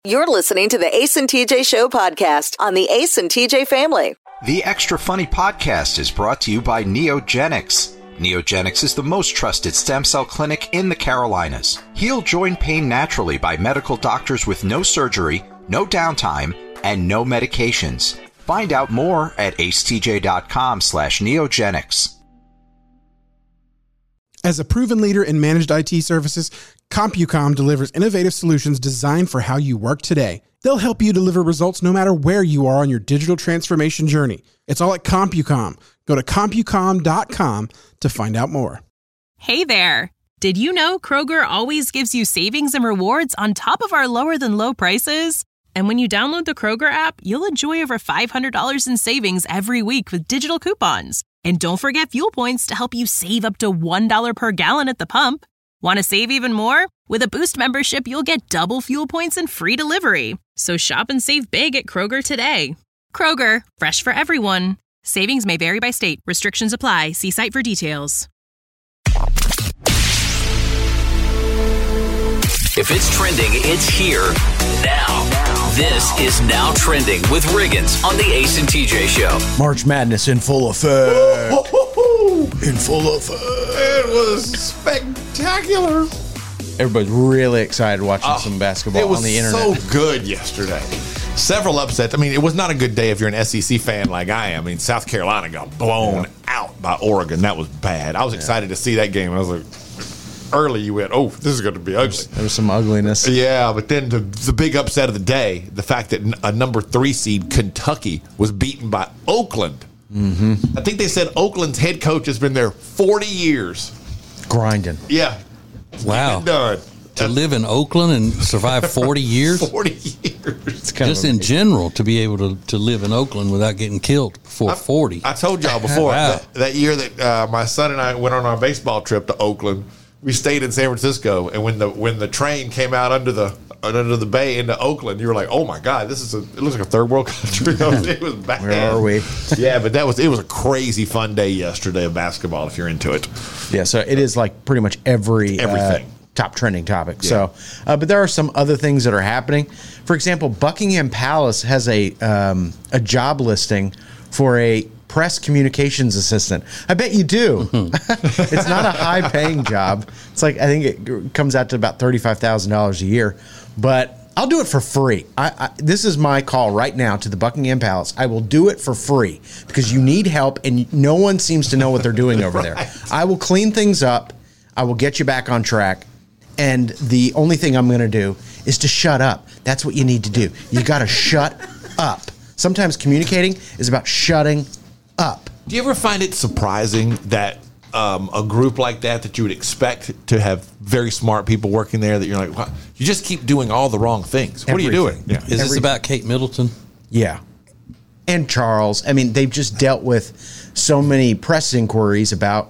You're listening to the Ace and TJ Show podcast on the Ace and TJ family. The Extra Funny podcast is brought to you by Neogenics. Neogenics is the most trusted stem cell clinic in the Carolinas. Heal joint pain naturally by medical doctors with no surgery, no downtime, and no medications. Find out more at acetj.com/neogenics. As a proven leader in managed IT services, CompuCom delivers innovative solutions designed for how you work today. They'll help you deliver results no matter where you are on your digital transformation journey. It's all at CompuCom. Go to CompuCom.com to find out more. Hey there! Did you know Kroger always gives you savings and rewards on top of our lower than low prices? And when you download the Kroger app, you'll enjoy over $500 in savings every week with digital coupons. And don't forget fuel points to help you save up to $1 per gallon at the pump. Want to save even more? With a Boost membership, you'll get double fuel points and free delivery. So shop and save big at Kroger today. Kroger, fresh for everyone. Savings may vary by state. Restrictions apply. See site for details. If it's trending, it's here now. This is Now Trending with Riggins on the Ace and TJ Show. March Madness in full effect. In full effect. It was spectacular. Everybody's really excited watching some basketball on the internet. It was so good yesterday. Several upsets. I mean, it was not a good day if you're an SEC fan like I am. I mean, South Carolina got blown out by Oregon. That was bad. I was excited to see that game. I was like, early you went, oh, this is going to be ugly. There was some ugliness. Yeah, but then the big upset of the day, the fact that a number 3 seed Kentucky was beaten by Oakland. Mm-hmm. I think they said Oakland's head coach has been there 40 years. Grinding. Yeah. Wow. Done. To live in Oakland and survive 40 years? 40 years. Just in general, to be able to live in Oakland without getting killed before 40. I told y'all before, Wow. that year that my son and I went on our baseball trip to Oakland, we stayed in San Francisco, and when the train came out under the bay into Oakland, you were like, "Oh my God, it looks like a third world country." It was bad. Where are we? Yeah, but it was a crazy fun day yesterday of basketball. If you're into it, Yeah, so it is like pretty much everything. Top trending topic. Yeah. So, but there are some other things that are happening. For example, Buckingham Palace has a job listing for a press communications assistant. I bet you do. It's not a high paying job. It's like, I think it comes out to about $35,000 a year, but I'll do it for free. This is my call right now to the Buckingham Palace. I will do it for free because you need help and no one seems to know what they're doing over there. I will clean things up. I will get you back on track. And the only thing I'm going to do is to shut up. That's what you need to do. You got to shut up. Sometimes communicating is about shutting up. do you ever find it surprising that a group like that you would expect to have very smart people working there, that you're like, wow, you just keep doing all the wrong things? What are you doing? Yeah. Is this about Kate Middleton? Yeah. And Charles. I mean, they've just dealt with so many press inquiries about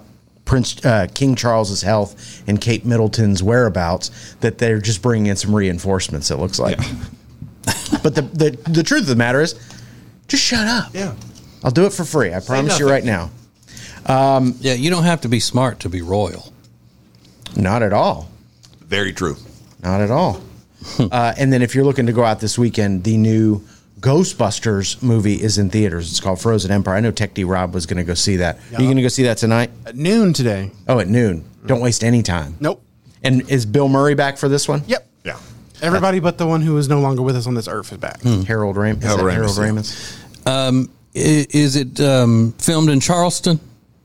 King Charles's health and Kate Middleton's whereabouts that they're just bringing in some reinforcements, it looks like. Yeah. But the truth of the matter is, just shut up. Yeah. I'll do it for free. I promise you right now. Yeah, you don't have to be smart to be royal. Not at all. Very true. Not at all. And then if you're looking to go out this weekend, the new Ghostbusters movie is in theaters. It's called Frozen Empire. I know Tech D Rob was going to go see that. Yep. Are you going to go see that tonight? At noon today. Oh, at noon. Don't waste any time. Nope. And is Bill Murray back for this one? Yep. Yeah. Everybody but the one who is no longer with us on this earth is back. Harold Ramis. Harold Ramis. Is it filmed in Charleston?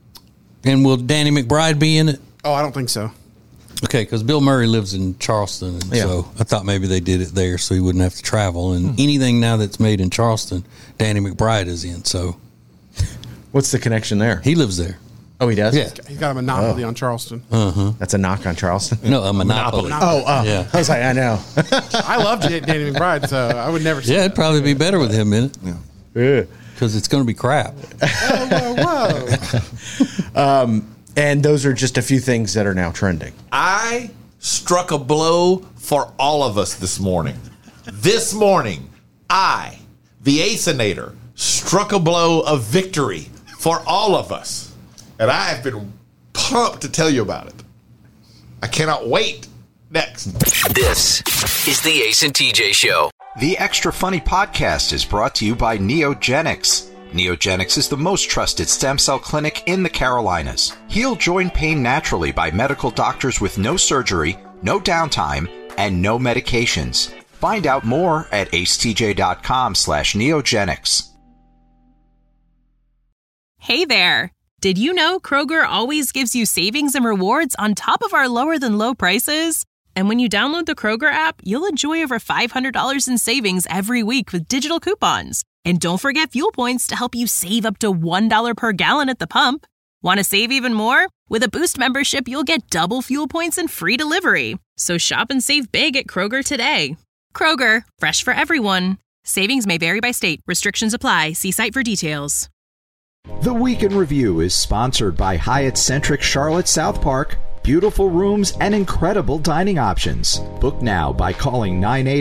And will Danny McBride be in it? Oh, I don't think so. Okay, because Bill Murray lives in Charleston, and so I thought maybe they did it there so he wouldn't have to travel. And anything now that's made in Charleston, Danny McBride is in. So, what's the connection there? He lives there. Oh, he does? Yeah. He's got a monopoly on Charleston. That's a knock on Charleston? No, a monopoly. Yeah. I was like, I know. I love Danny McBride, so I would never say it'd probably be better with him in it. Yeah. Because it's going to be crap. Whoa. And those are just a few things that are now trending. I struck a blow for all of us this morning. This morning, I, the Acenator, struck a blow of victory for all of us. And I have been pumped to tell you about it. I cannot wait. Next. This is the Ace and TJ Show. The Extra Funny podcast is brought to you by Neogenics. Neogenics is the most trusted stem cell clinic in the Carolinas. Heal joint pain naturally by medical doctors with no surgery, no downtime, and no medications. Find out more at acetj.com/neogenics. Hey there! Did you know Kroger always gives you savings and rewards on top of our lower than low prices? And when you download the Kroger app, you'll enjoy over $500 in savings every week with digital coupons. And don't forget fuel points to help you save up to $1 per gallon at the pump. Want to save even more? With a Boost membership, you'll get double fuel points and free delivery. So shop and save big at Kroger today. Kroger, fresh for everyone. Savings may vary by state. Restrictions apply. See site for details. The Week in Review is sponsored by Hyatt-centric Charlotte South Park. Beautiful rooms and incredible dining options. Book now by calling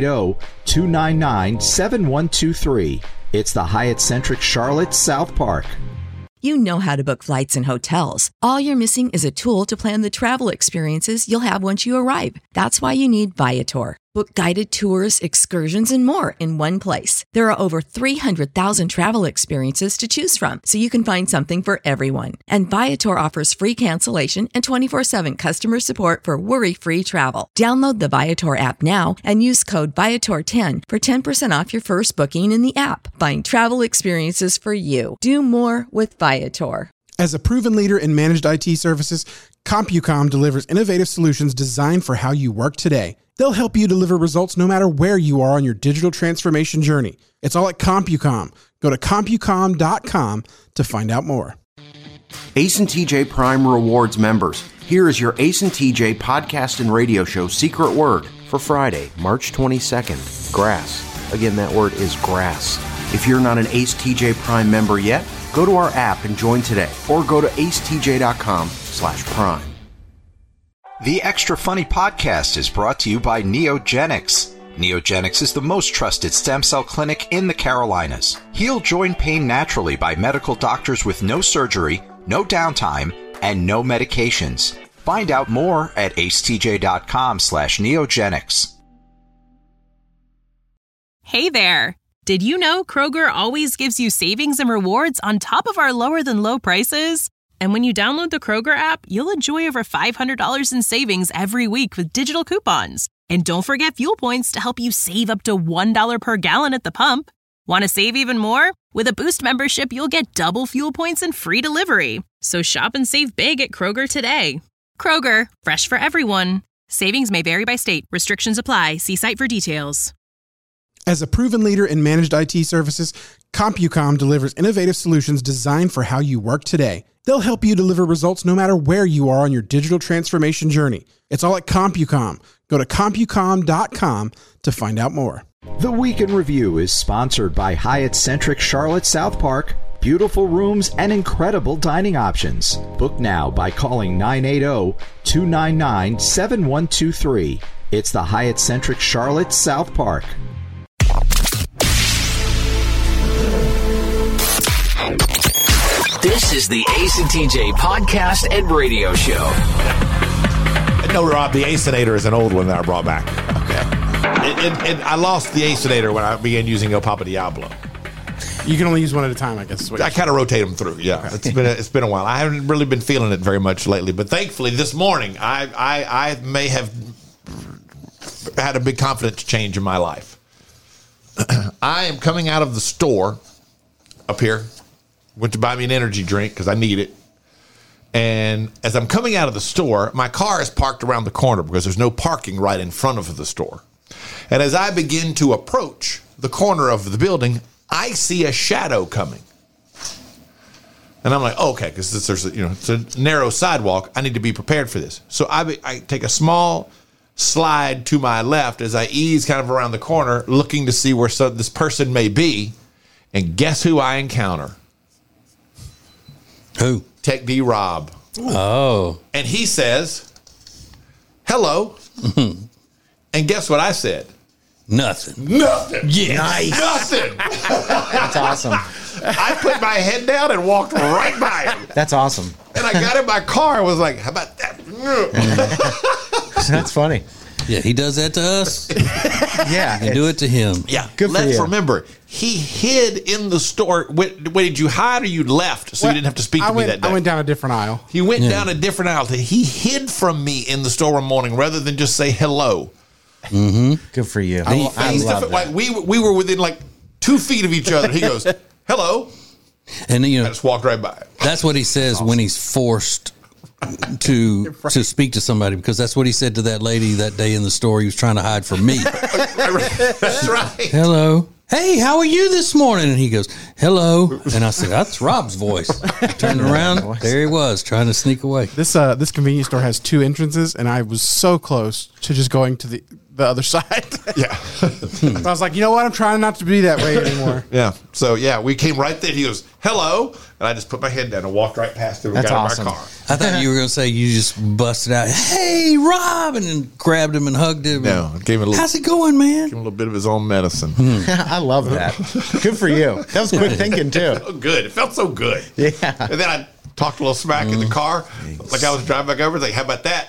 980-299-7123. It's the Hyatt-centric Charlotte South Park. You know how to book flights and hotels. All you're missing is a tool to plan the travel experiences you'll have once you arrive. That's why you need Viator. Book guided tours, excursions, and more in one place. There are over 300,000 travel experiences to choose from, so you can find something for everyone. And Viator offers free cancellation and 24/7 customer support for worry-free travel. Download the Viator app now and use code Viator10 for 10% off your first booking in the app. Find travel experiences for you. Do more with Viator. As a proven leader in managed IT services, CompuCom delivers innovative solutions designed for how you work today. They'll help you deliver results no matter where you are on your digital transformation journey. It's all at CompuCom. Go to CompuCom.com to find out more. Ace and TJ Prime Rewards members, here is your Ace and TJ podcast and radio show secret word for Friday, March 22nd. Grass. Again, that word is grass. If you're not an Ace TJ Prime member yet, go to our app and join today, or go to acetj.com/prime. The Extra Funny podcast is brought to you by Neogenics. Neogenics is the most trusted stem cell clinic in the Carolinas. Heal joint pain naturally by medical doctors with no surgery, no downtime, and no medications. Find out more at acetj.com/neogenics. Hey there! Did you know Kroger always gives you savings and rewards on top of our lower than low prices? And when you download the Kroger app, you'll enjoy over $500 in savings every week with digital coupons. And don't forget fuel points to help you save up to $1 per gallon at the pump. Want to save even more? With a Boost membership, you'll get double fuel points and free delivery. So shop and save big at Kroger today. Kroger, fresh for everyone. Savings may vary by state. Restrictions apply. See site for details. As a proven leader in managed IT services, CompuCom delivers innovative solutions designed for how you work today. They'll help you deliver results no matter where you are on your digital transformation journey. It's all at CompuCom. Go to CompuCom.com to find out more. The Week in Review is sponsored by Hyatt-centric Charlotte South Park. Beautiful rooms and incredible dining options. Book now by calling 980-299-7123. It's the Hyatt-centric Charlotte South Park. This is the Ace and TJ podcast and radio show. No, Rob, the Acenator is an old one that I brought back. Okay. And I lost the Acenator when I began using El Papa Diablo. You can only use one at a time, I guess. I kind of rotate them through. Yeah, okay. It's been a while. I haven't really been feeling it very much lately, but thankfully this morning I may have had a big confidence change in my life. I am coming out of the store up here. Went to buy me an energy drink because I need it. And as I'm coming out of the store, my car is parked around the corner because there's no parking right in front of the store. And as I begin to approach the corner of the building, I see a shadow coming. And I'm like, okay, because it's a narrow sidewalk. I need to be prepared for this. So I take a small slide to my left as I ease kind of around the corner, looking to see where this person may be. And guess who I encounter? Who? Tech D Rob. Oh. And he says, hello. And guess what I said? Nothing. Yeah. Nice. Nothing. That's awesome. I put my head down and walked right by him. That's awesome. And I got in my car and was like, how about that? That's funny. Yeah, he does that to us. Yeah, and do it to him. Yeah, Good for let's you. remember, he hid in the store. Wait, did you hide or you left so you didn't have to speak to me that day? I went down a different aisle. He went down a different aisle. He hid from me in the store one morning rather than just say hello. Good for you. I love that. Like we were within like 2 feet of each other. He goes, hello. And I just walked right by. That's what he says when he's forced to speak to somebody, because that's what he said to that lady that day in the store. He was trying to hide from me. That's right. Hello. Hey, how are you this morning? And he goes, hello. And I said, that's Rob's voice. I turned around. There he was trying to sneak away. This convenience store has 2 entrances, and I was so close to just going to the other side. Yeah. I was like, you know what? I'm trying not to be that way anymore. Yeah. So, yeah, we came right there. He goes, hello. And I just put my head down and walked right past him and That's got awesome. in my car. I thought you were going to say you just busted out, hey, Rob, and then grabbed him and hugged him. No, gave him a little, how's it going, man? give him a little bit of his own medicine. I love that. Good for you. That was quick thinking, too. Oh, good. It felt so good. Yeah. And then I talked a little smack in the car, like I was driving back over. Like, how about that?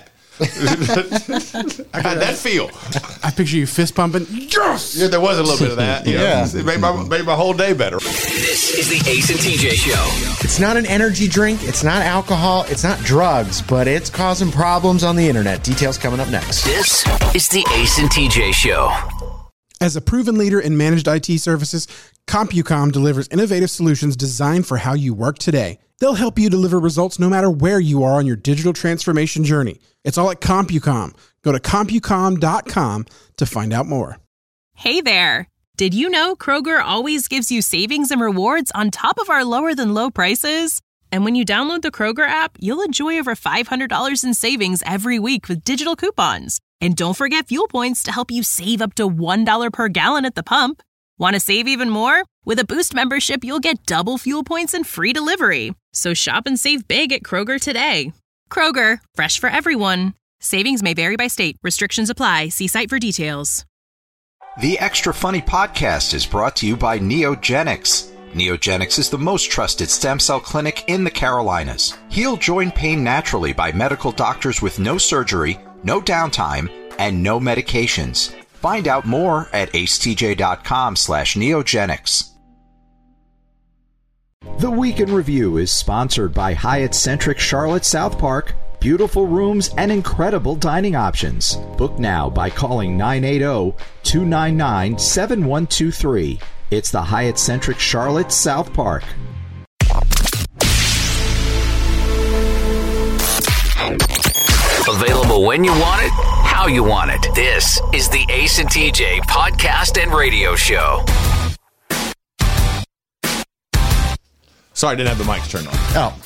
How'd that feel? I picture you fist pumping. Yes! Yeah, there was a little bit of that. You know, Yeah. It made my whole day better. This is the Ace and TJ Show. It's not an energy drink. It's not alcohol. It's not drugs, but it's causing problems on the internet. Details coming up next. This is the Ace and TJ Show. As a proven leader in managed IT services, CompuCom delivers innovative solutions designed for how you work today. They'll help you deliver results no matter where you are on your digital transformation journey. It's all at CompuCom. Go to CompuCom.com to find out more. Hey there. Did you know Kroger always gives you savings and rewards on top of our lower than low prices? And when you download the Kroger app, you'll enjoy over $500 in savings every week with digital coupons. And don't forget fuel points to help you save up to $1 per gallon at the pump. Want to save even more? With a Boost membership, you'll get double fuel points and free delivery. So shop and save big at Kroger today. Kroger, fresh for everyone. Savings may vary by state. Restrictions apply. See site for details. The Extra Funny podcast is brought to you by Neogenics. Neogenics is the most trusted stem cell clinic in the Carolinas. Heal joint pain naturally by medical doctors with no surgery, no downtime, and no medications. Find out more at acetj.com/neogenics. The Week in Review is sponsored by Hyatt-centric Charlotte South Park. Beautiful rooms and incredible dining options. Book now by calling 980-299-7123. It's the Hyatt-centric Charlotte South Park. Available when you want it, how you want it. This is the Ace and TJ podcast and radio show. Sorry, I didn't have the mics turned on. Oh.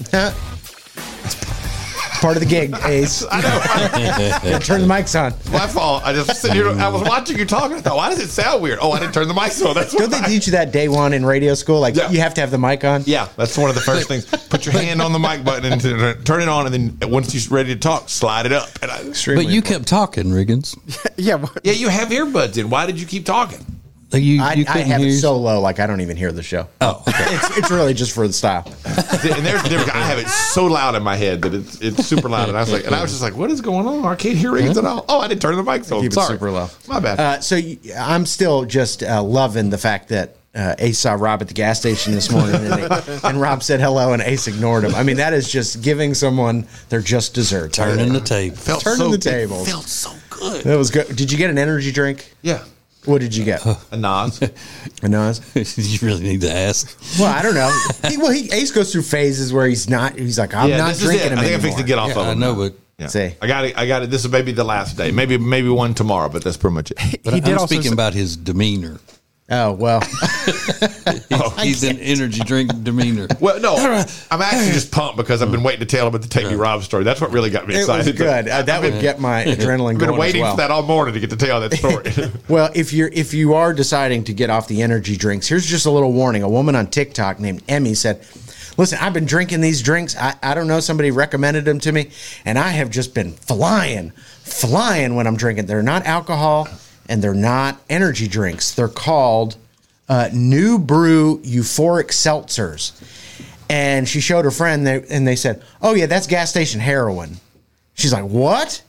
Part of the gig, Ace. I know. Yeah, turn the mics on. My fault. I just sit here. I was watching you talking. I thought, why does it sound weird? Oh, I didn't turn the mics on. That's Don't they teach you that day one in radio school? Like, Yeah. you have to have the mic on? Yeah, that's one of the first things. Put your hand on the mic button and turn it on, and then once you're ready to talk, slide it up. And But you kept talking, Riggins. Yeah. yeah, you have earbuds in. Why did you keep talking? You I couldn't have hear it you? so low, like I don't even hear the show. Oh, okay. It's really just for the style. And there's different. I have it so loud in my head that it's super loud, and I was just like, what is going on? I can't hear Riggins at all. Oh, I didn't turn the mics on. Keep it Sorry, super low. My bad. I'm still just loving the fact that Ace saw Rob at the gas station this morning, and Rob said hello, and Ace ignored him. I mean, that is just giving someone their just desserts. Turning the table. Turning the tables. It felt so good. That was good. Did you get an energy drink? Yeah, What did you get? a Nas. A Nas? You really need to ask. Well, I don't know. Ace goes through phases where he's like, I'm not this is drinking it. him I think anymore. I'm fixing to get off Yeah, of I him. know, but Yeah. See. I got it. This is maybe the last day. Maybe one tomorrow, but that's pretty much it. but I'm speaking about his demeanor. Oh, well. He's an energy drink demeanor. Well, no, I'm actually just pumped because I've been waiting to tell him about the Take Me Rob story. That's what really got me It excited. was good. That would get my adrenaline I've going been waiting as well. for that all morning to get to tell that story. Well, if you are deciding to get off the energy drinks, here's just a little warning. A woman on TikTok named Emmy said, listen, I've been drinking these drinks. I don't know, somebody recommended them to me, and I have just been flying when I'm drinking. They're not alcohol, and they're not energy drinks. They're called New Brew Euphoric Seltzers. And she showed her friend, and they said, oh, yeah, that's gas station heroin. She's like, what?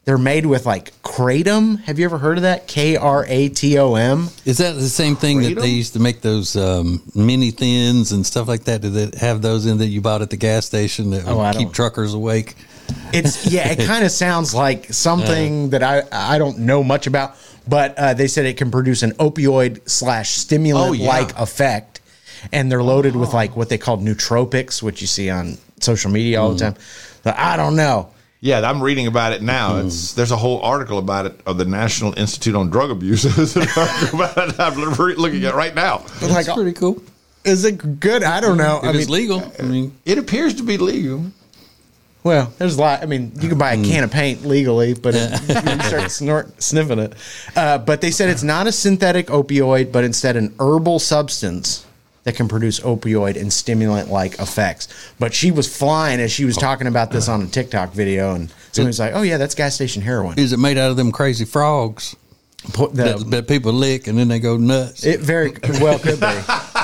They're made with like kratom. Have you ever heard of that? Kratom. Is that the same thing that they used to make those mini thins and stuff like that? Did they have those in that you bought at the gas station that would keep truckers awake? It kind of sounds like something that I don't know much about, but they said it can produce an opioid / stimulant like effect, and they're loaded with like what they call nootropics, which you see on social media all the time. So I don't know. Yeah, I'm reading about it now. There's a whole article about it of the National Institute on Drug Abuse. I'm looking at it right now. That's like, pretty cool. Is it good? I don't know. It's legal. It appears to be legal. Well, there's a lot. I mean, you can buy a can of paint legally, but you start sniffing it. But they said it's not a synthetic opioid, but instead an herbal substance that can produce opioid and stimulant-like effects. But she was flying as she was talking about this on a TikTok video, and somebody was like, "Oh yeah, that's gas station heroin." Is it made out of them crazy frogs that people lick and then they go nuts? It very well could be.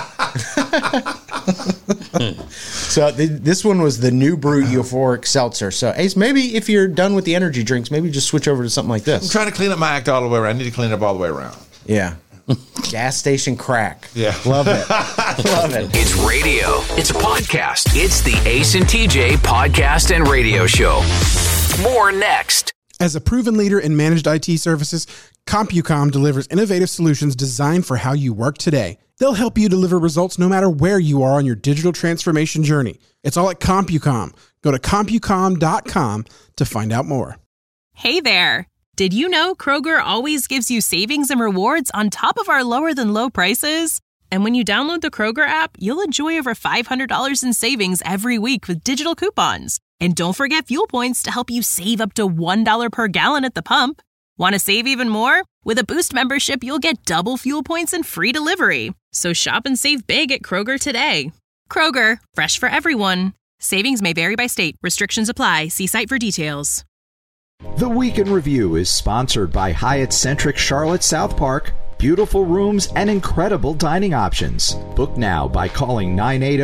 So this one was the New Brew Euphoric Seltzer. So Ace, maybe if you're done with the energy drinks, maybe just switch over to something like this. I'm trying to clean up my act all the way around. I need to clean it up all the way around. Yeah. Gas station crack. Yeah. Love it. Love it. It's radio. It's a podcast. It's the Ace and TJ podcast and radio show. More next. As a proven leader in managed IT services, CompuCom delivers innovative solutions designed for how you work today. They'll help you deliver results no matter where you are on your digital transformation journey. It's all at CompuCom. Go to CompuCom.com to find out more. Hey there. Did you know Kroger always gives you savings and rewards on top of our lower than low prices? And when you download the Kroger app, you'll enjoy over $500 in savings every week with digital coupons. And don't forget fuel points to help you save up to $1 per gallon at the pump. Want to save even more? With a Boost membership, you'll get double fuel points and free delivery. So shop and save big at Kroger today. Kroger, fresh for everyone. Savings may vary by state. Restrictions apply. See site for details. The Week in Review is sponsored by Hyatt-centric Charlotte South Park. Beautiful rooms and incredible dining options. Book now by calling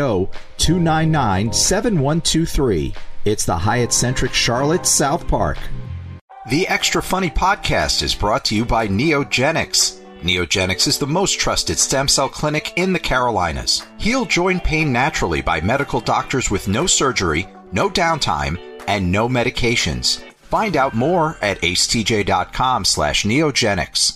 980-299-7123. It's the Hyatt-centric Charlotte South Park. The Extra Funny podcast is brought to you by Neogenics. Neogenics is the most trusted stem cell clinic in the Carolinas. Heal joint pain naturally by medical doctors with no surgery, no downtime, and no medications. Find out more at acetj.com/neogenics.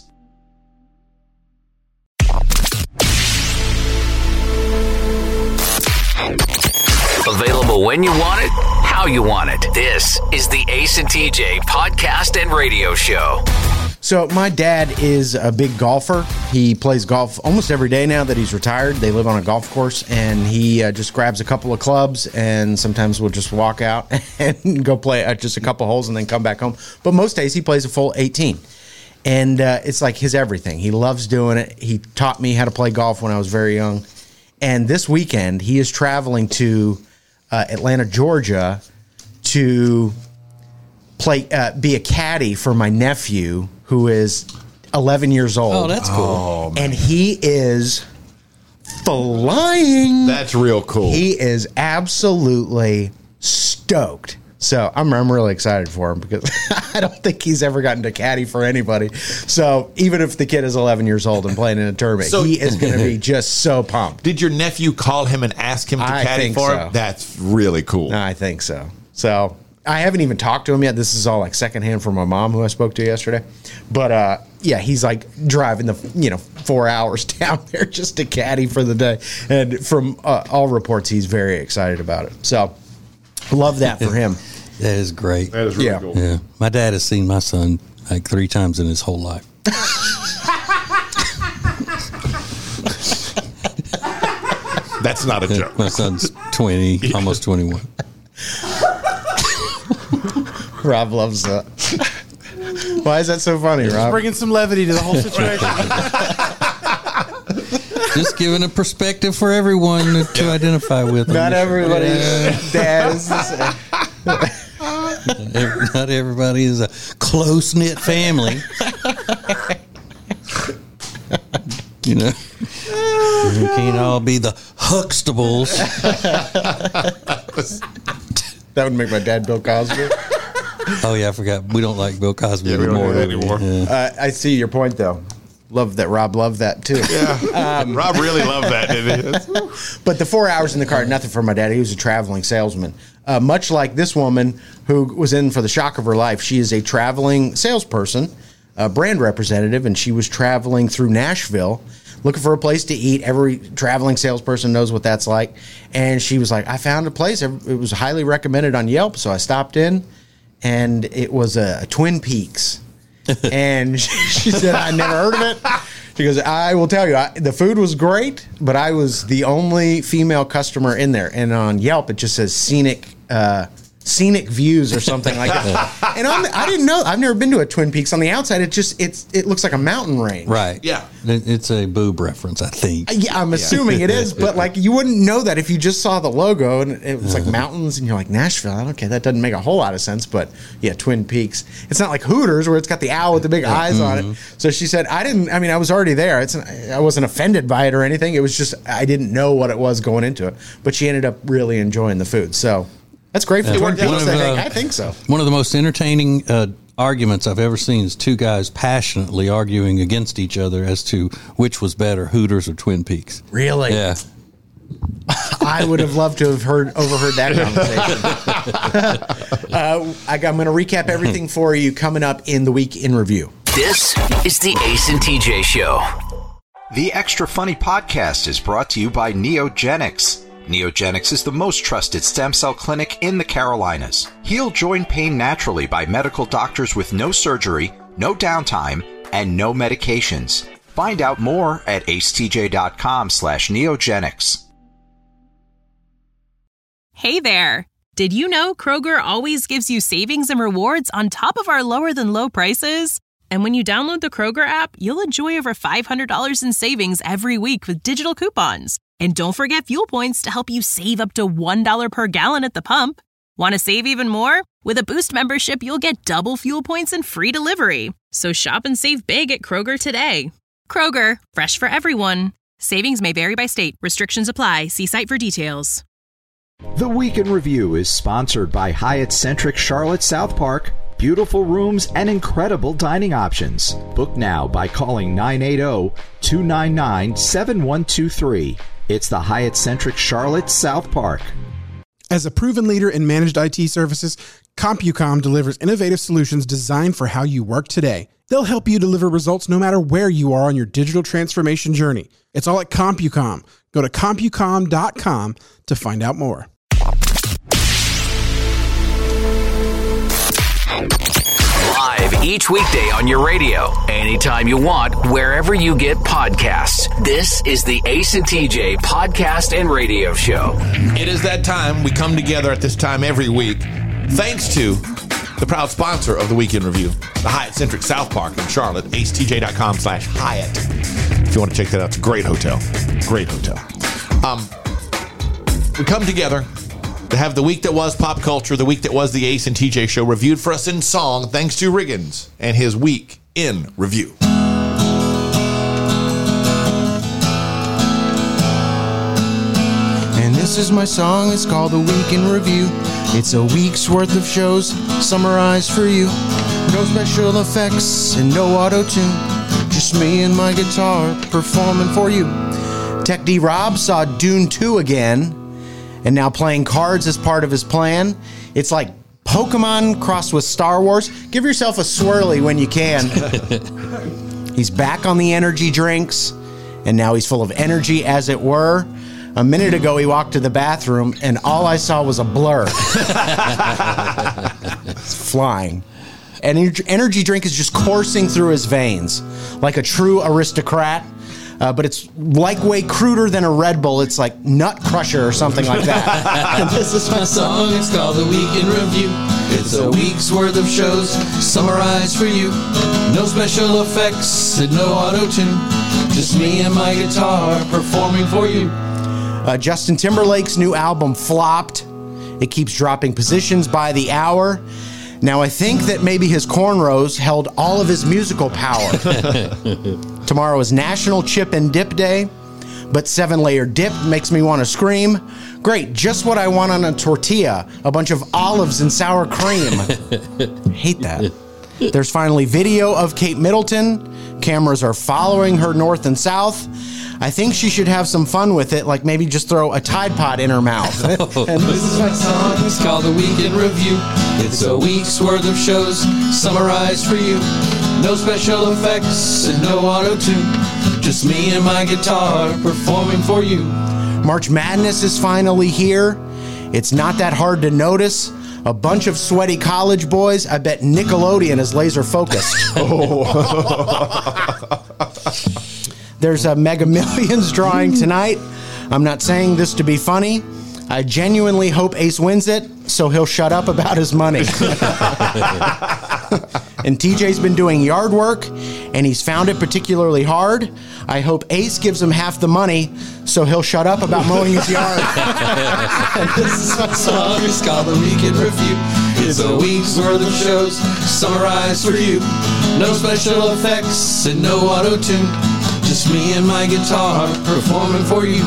Available when you want it, how you want it. This is the Ace and TJ podcast and radio show. So my dad is a big golfer. He plays golf almost every day now that he's retired. They live on a golf course, and he just grabs a couple of clubs, and sometimes we'll just walk out and go play just a couple holes and then come back home. But most days he plays a full 18. And it's like his everything. He loves doing it. He taught me how to play golf when I was very young. And this weekend, he is traveling to Atlanta, Georgia to play, be a caddy for my nephew, who is 11 years old. Oh, that's cool. Oh, and he is flying. That's real cool. He is absolutely stoked. So I'm really excited for him because I don't think he's ever gotten to caddy for anybody. So even if the kid is 11 years old and playing in a tournament, he is going to be just so pumped. Did your nephew call him and ask him to caddy for him? That's really cool. I think so. So I haven't even talked to him yet. This is all like secondhand from my mom, who I spoke to yesterday. But yeah, he's like driving the 4 hours down there just to caddy for the day. And from all reports, he's very excited about it. So love that for him. That is great. That is really cool. Yeah, my dad has seen my son like 3 times in his whole life. That's not a joke. My son's 20, almost 21. Rob loves that. Why is that so funny, Rob? Bringing some levity to the whole situation. Just giving a perspective for everyone to identify with. Not everybody's dad is the same. Not everybody is a close-knit family. You can't all be the Huxtables. That would make my dad Bill Cosby. Oh, yeah, I forgot. We don't like Bill Cosby anymore. Yeah. I see your point, though. Love that Rob loved that, too. Yeah. Rob really loved that, didn't he? But the 4 hours in the car, nothing for my dad. He was a traveling salesman. Much like this woman who was in for the shock of her life. She is a traveling salesperson, a brand representative, and she was traveling through Nashville looking for a place to eat. Every traveling salesperson knows what that's like. And she was like, I found a place. It was highly recommended on Yelp. So I stopped in, and it was a Twin Peaks. And she said, I never heard of it. She goes, I will tell you, the food was great, but I was the only female customer in there. And on Yelp, it just says scenic views or something like that. And I didn't know. I've never been to a Twin Peaks. On the outside, it looks like a mountain range. Right. Yeah. It's a boob reference, I think. Yeah, I'm assuming it is, but like you wouldn't know that if you just saw the logo and it was like mountains and you're like, Nashville, okay, that doesn't make a whole lot of sense, but yeah, Twin Peaks. It's not like Hooters where it's got the owl with the big eyes on it. So she said, I was already there. I wasn't offended by it or anything. It was just, I didn't know what it was going into it, but she ended up really enjoying the food. So that's great for Twin Peaks. I think so. One of the most entertaining arguments I've ever seen is two guys passionately arguing against each other as to which was better, Hooters or Twin Peaks. Really? Yeah. I would have loved to have overheard that conversation. I'm going to recap everything for you coming up in the Week in Review. This is the Ace and TJ Show. The Extra Funny podcast is brought to you by Neogenics. Neogenics is the most trusted stem cell clinic in the Carolinas. Heal joint pain naturally by medical doctors with no surgery, no downtime, and no medications. Find out more at acetj.com/neogenics. Hey there. Did you know Kroger always gives you savings and rewards on top of our lower than low prices? And when you download the Kroger app, you'll enjoy over $500 in savings every week with digital coupons. And don't forget fuel points to help you save up to $1 per gallon at the pump. Want to save even more? With a Boost membership, you'll get double fuel points and free delivery. So shop and save big at Kroger today. Kroger, fresh for everyone. Savings may vary by state. Restrictions apply. See site for details. The Week in Review is sponsored by Hyatt-centric Charlotte South Park. Beautiful rooms and incredible dining options. Book now by calling 980-299-7123. It's the Hyatt-centric Charlotte South Park. As a proven leader in managed IT services, CompuCom delivers innovative solutions designed for how you work today. They'll help you deliver results no matter where you are on your digital transformation journey. It's all at CompuCom. Go to CompuCom.com to find out more. Live each weekday on your radio, anytime you want, wherever you get podcasts. This is the Ace and TJ Podcast and Radio Show. It is that time. We come together at this time every week, thanks to the proud sponsor of the Week in Review, the Hyatt-centric South Park in Charlotte, acetj.com/Hyatt. If you want to check that out, it's a great hotel. Great hotel. We come together to have the week that was pop culture, the week that was the Ace and TJ Show, reviewed for us in song, thanks to Riggins and his Week in Review. And this is my song, it's called The Week in Review. It's a week's worth of shows summarized for you. No special effects and no auto-tune, just me and my guitar performing for you. Tech D Rob saw Dune 2 again, and now playing cards as part of his plan. It's like Pokemon crossed with Star Wars. Give yourself a swirly when you can. He's back on the energy drinks, and now he's full of energy, as it were. A minute ago, he walked to the bathroom, and all I saw was a blur. It's flying. Energy drink is just coursing through his veins like a true aristocrat. But it's like way cruder than a Red Bull. It's like Nut Crusher or something like that. This is my song, it's called The Week in Review. It's a week's worth of shows summarized for you. No special effects and no auto-tune, just me and my guitar performing for you. Justin Timberlake's new album flopped. It keeps dropping positions by the hour. Now, I think that maybe his cornrows held all of his musical power. Tomorrow is National Chip and Dip Day. But 7-layer dip makes me want to scream. Great, just what I want on a tortilla. A bunch of olives and sour cream. Hate that. There's finally video of Kate Middleton. Cameras are following her north and south. I think she should have some fun with it, like maybe just throw a Tide Pod in her mouth. And this is my song. It's called The Weekend Review. It's a week's worth of shows summarized for you. No special effects and no auto-tune. Just me and my guitar performing for you. March Madness is finally here. It's not that hard to notice. A bunch of sweaty college boys. I bet Nickelodeon is laser focused. There's a Mega Millions drawing tonight. I'm not saying this to be funny. I genuinely hope Ace wins it, so he'll shut up about his money. And TJ's been doing yard work, and he's found it particularly hard. I hope Ace gives him half the money, so he'll shut up about mowing his yard. And this is my song. It's called The Weekend Review. It's a week's worth of shows summarized for you. No special effects and no auto-tune. Just me and my guitar performing for you.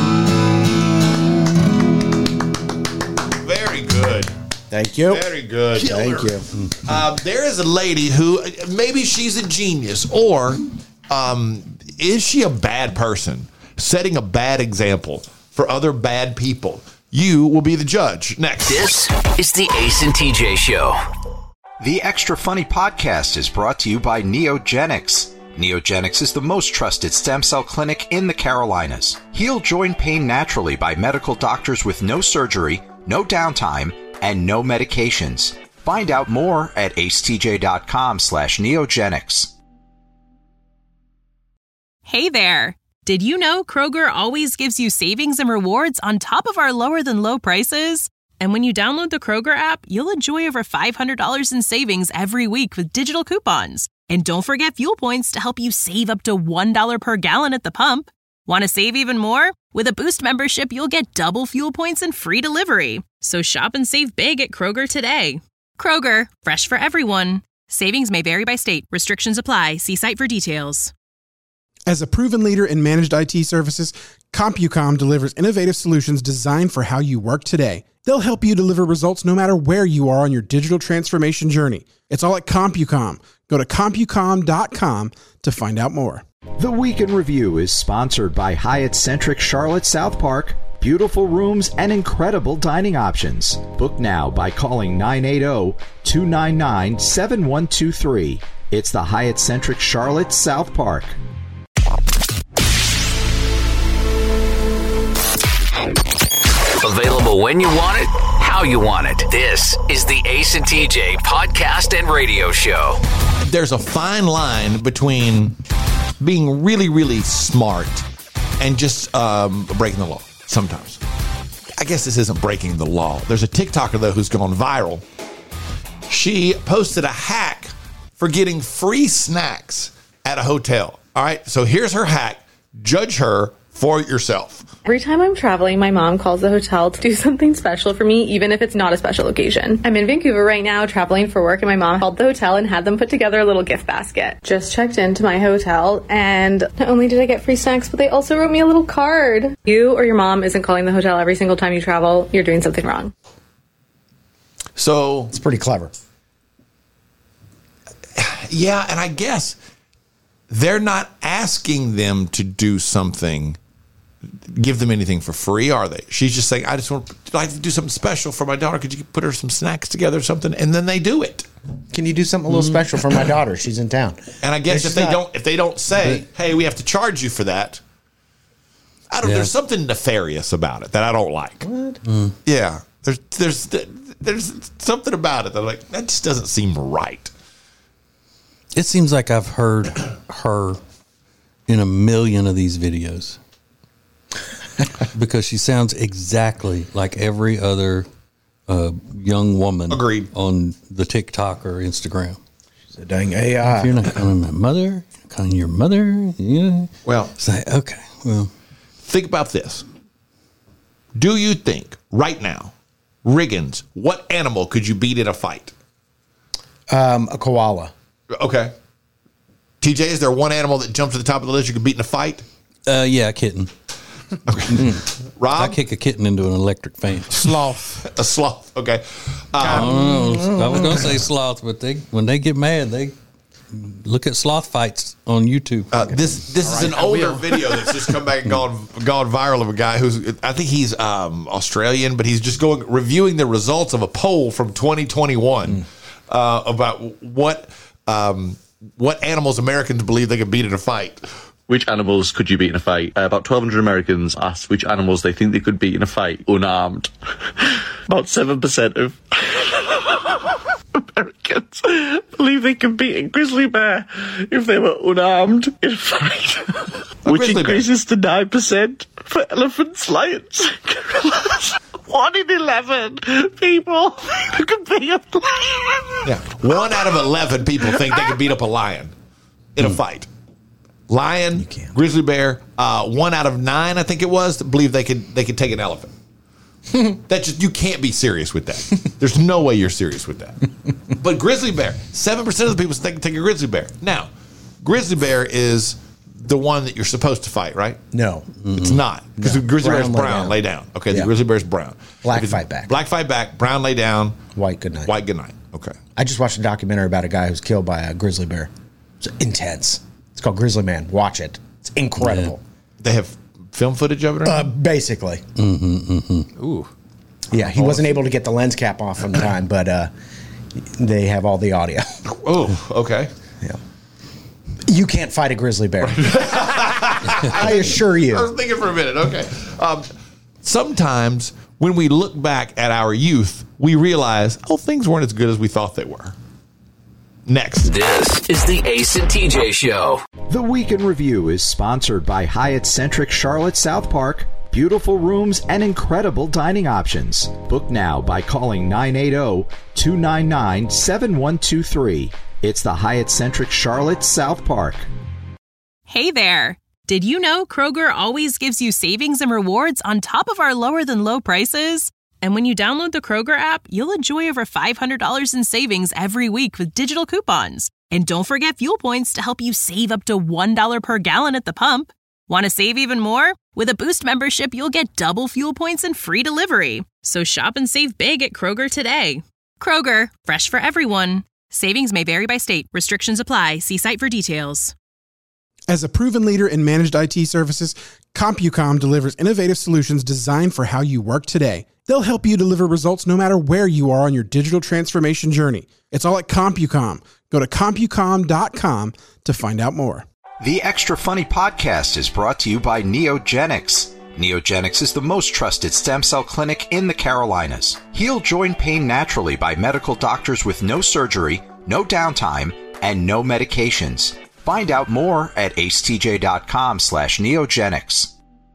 Very good. Thank you. Very good. Thank you. There is a lady who, maybe she's a genius, or is she a bad person, setting a bad example for other bad people? You will be the judge. Next. This is the Ace and TJ Show. The Extra Funny Podcast is brought to you by Neogenics. Neogenics is the most trusted stem cell clinic in the Carolinas. Heal joint pain naturally by medical doctors with no surgery, no downtime, and no medications. Find out more at acetj.com/neogenics. Hey there! Did you know Kroger always gives you savings and rewards on top of our lower than low prices? And when you download the Kroger app, you'll enjoy over $500 in savings every week with digital coupons. And don't forget fuel points to help you save up to $1 per gallon at the pump. Want to save even more? With a Boost membership, you'll get double fuel points and free delivery. So shop and save big at Kroger today. Kroger, fresh for everyone. Savings may vary by state. Restrictions apply. See site for details. As a proven leader in managed IT services, CompuCom delivers innovative solutions designed for how you work today. They'll help you deliver results no matter where you are on your digital transformation journey. It's all at CompuCom. Go to CompuCom.com to find out more. The Week in Review is sponsored by Hyatt Centric Charlotte South Park. Beautiful rooms and incredible dining options. Book now by calling 980-299-7123. It's the Hyatt Centric Charlotte South Park. Available when you want it, how you want it. This is the Ace and TJ Podcast and Radio Show. There's a fine line between being really, really smart and just breaking the law sometimes. I guess this isn't breaking the law. There's a TikToker, though, who's gone viral. She posted a hack for getting free snacks at a hotel. All right, so here's her hack. Judge her for yourself. Every time I'm traveling, my mom calls the hotel to do something special for me, even if it's not a special occasion. I'm in Vancouver right now, traveling for work, and my mom called the hotel and had them put together a little gift basket. Just checked into my hotel, and not only did I get free snacks, but they also wrote me a little card. You or your mom isn't calling the hotel every single time you travel, you're doing something wrong. So it's pretty clever. Yeah, and I guess they're not asking them to do something, give them anything for free, are they? She's just saying, I just want to like to do something special for my daughter. Could you put her some snacks together or something? And then they do it. Can you do something a little special for my daughter? She's in town. And I guess if they don't say, hey, we have to charge you for that, I don't. There's something nefarious about it that I don't like. What? Yeah, there's something about it that I'm like, that just doesn't seem right. It seems like I've heard her in a million of these videos because she sounds exactly like every other young woman. Agreed. On the TikTok or Instagram. She's a dang AI. If you're not calling my mother, you're not calling your mother. Yeah. Well, say, okay. Well, think about this. Do you think right now, Riggins, what animal could you beat in a fight? A koala. Okay. TJ, is there one animal that jumps to the top of the list you could beat in a fight? Yeah, a kitten. Rob? I kick a kitten into an electric fan. Sloth. A sloth. Okay. I was going to say sloth, but when they get mad, they look at sloth fights on YouTube. This is an older video that's just come back and gone viral of a guy who's, I think he's Australian, but he's just reviewing the results of a poll from 2021 about what animals Americans believe they could beat in a fight. Which animals could you beat in a fight? About 1,200 Americans asked which animals they think they could beat in a fight unarmed. About 7% of Americans believe they can beat a grizzly bear if they were unarmed in a fight. Which increases to 9% for elephants, lions, and gorillas. 1 in 11 people could beat a lion. Yeah, 1 out of 11 people think they could beat up a lion in a fight. Lion, grizzly bear, 1 out of 9, I think it was, believe they could take an elephant. You can't be serious with that. There's no way you're serious with that. But grizzly bear, 7% of the people think they can take a grizzly bear. Now, grizzly bear is the one that you're supposed to fight, right? No. It's not. Because the grizzly bear is brown, lay down. Okay, the grizzly bear is brown. Black fight back. Black fight back, brown lay down. White good night. White good night. Okay. I just watched a documentary about a guy who's killed by a grizzly bear. It's intense. It's called Grizzly Man. Watch it. It's incredible. Yeah. They have film footage of it? Basically. Ooh. Yeah, he wasn't able to get the lens cap off on time, but they have all the audio. Oh, okay. Yeah. You can't fight a grizzly bear. I assure you. I was thinking for a minute. Okay. Sometimes when we look back at our youth, we realize, things weren't as good as we thought they were. Next. This is the Ace and TJ Show. The Week in Review is sponsored by Hyatt-centric Charlotte South Park. Beautiful rooms and incredible dining options. Book now by calling 980-299-7123. It's the Hyatt-centric Charlotte South Park. Hey there. Did you know Kroger always gives you savings and rewards on top of our lower than low prices? And when you download the Kroger app, you'll enjoy over $500 in savings every week with digital coupons. And don't forget fuel points to help you save up to $1 per gallon at the pump. Want to save even more? With a Boost membership, you'll get double fuel points and free delivery. So shop and save big at Kroger today. Kroger, fresh for everyone. Savings may vary by state. Restrictions apply. See site for details. As a proven leader in managed IT services, CompuCom delivers innovative solutions designed for how you work today. They'll help you deliver results no matter where you are on your digital transformation journey. It's all at CompuCom. Go to CompuCom.com to find out more. The Extra Funny Podcast is brought to you by Neogenics. Neogenics is the most trusted stem cell clinic in the Carolinas. Heal joint pain naturally by medical doctors with no surgery, no downtime, and no medications. Find out more at acetj.com/neogenics.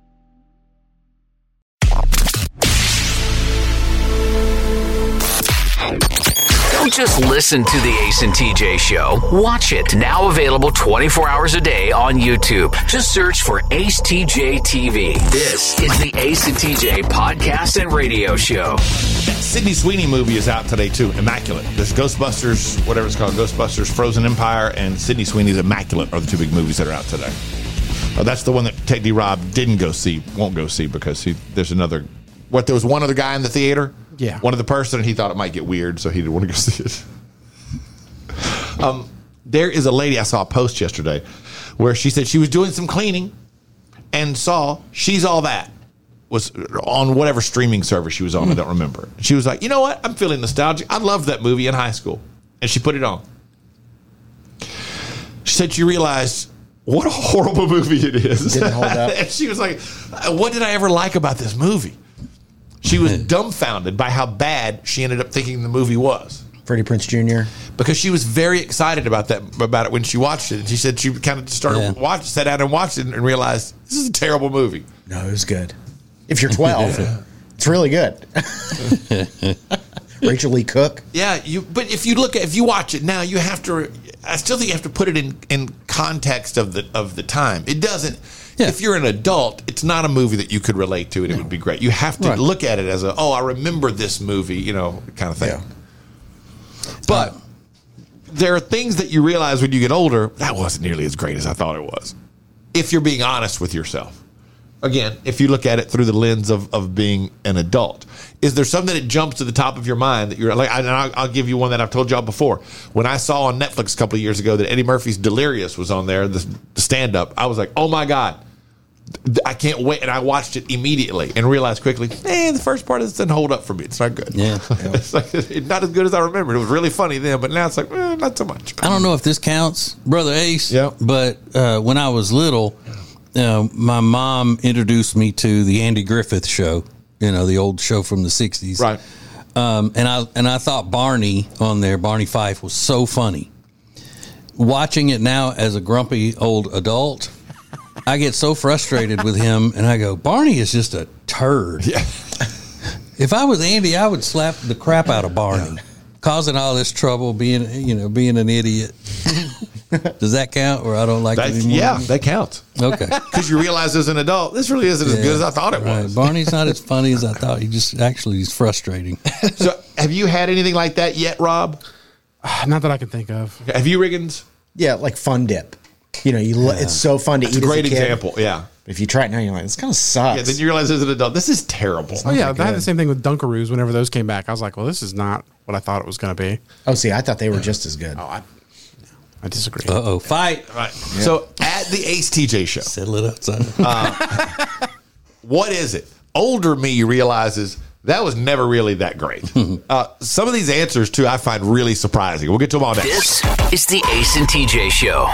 Don't just listen to the Ace and TJ Show. Watch it. Now available 24 hours a day on YouTube. Just search for Ace TJ TV. This is the Ace and TJ Podcast and Radio Show. Sydney Sweeney movie is out today, too. Immaculate. This Ghostbusters, whatever it's called, Ghostbusters, Frozen Empire, and Sydney Sweeney's Immaculate are the two big movies that are out today. That's the one that Ted D. Rob won't go see because there's another... there was one other guy in the theater? Yeah. One other person, and he thought it might get weird, so he didn't want to go see it. There is a lady, I saw a post yesterday, where she said she was doing some cleaning and saw She's All That was on whatever streaming service she was on. I don't remember. She was like, you know what? I'm feeling nostalgic. I loved that movie in high school. And she put it on. She said she realized what a horrible movie it is. Didn't hold up. And she was like, what did I ever like about this movie? She was dumbfounded by how bad she ended up thinking the movie was. Freddie Prinze Jr. Because she was very excited about it when she watched it. And she said she kind of started sat down and watched it and realized this is a terrible movie. No, it was good. If you're 12, it's really good. Rachel Lee Cook. Yeah, but if you watch it now, you have to. I still think you have to put it in context of the time. It doesn't. Yeah. If you're an adult, it's not a movie that you could relate to, and it would be great. You have to look at it as I remember this movie, kind of thing. Yeah. But there are things that you realize when you get older, that wasn't nearly as great as I thought it was. If you're being honest with yourself. Again, if you look at it through the lens of being an adult, is there something that jumps to the top of your mind that you're like? I'll give you one that I've told y'all before. When I saw on Netflix a couple of years ago that Eddie Murphy's Delirious was on there, the stand-up, I was like, oh my God, I can't wait. And I watched it immediately and realized quickly, the first part of this didn't hold up for me. It's not good. Yeah. It's like, it's not as good as I remembered. It was really funny then, but now it's like, not so much. I don't know if this counts, Brother Ace, but when I was little, my mom introduced me to the Andy Griffith Show, the old show from the 60s. Right. And I thought Barney on there, Barney Fife, was so funny. Watching it now as a grumpy old adult, I get so frustrated with him, and I go, Barney is just a turd. Yeah. If I was Andy, I would slap the crap out of Barney, causing all this trouble, being an idiot. Does that count, or I don't like it anymore? Yeah, that counts. Okay. Because you realize as an adult, this really isn't as good as I thought it was. Barney's not as funny as I thought. He's frustrating. So have you had anything like that yet, Rob? Not that I can think of. Okay. Have you, Riggins? Yeah, like Fun Dip. It's so fun to eat. It's a great example, yeah. If you try it now, you're like, this kind of sucks. Yeah, then you realize as an adult, this is terrible. Oh, yeah, I had the same thing with Dunkaroos whenever those came back. I was like, well, this is not what I thought it was going to be. Oh, see, I thought they were just as good. Oh, I disagree. Uh-oh, fight. Right. Yeah. So at the Ace TJ show. Settle it outside. What is it? Older me realizes that was never really that great. Some of these answers, too, I find really surprising. We'll get to them all next. This is the Ace and TJ show.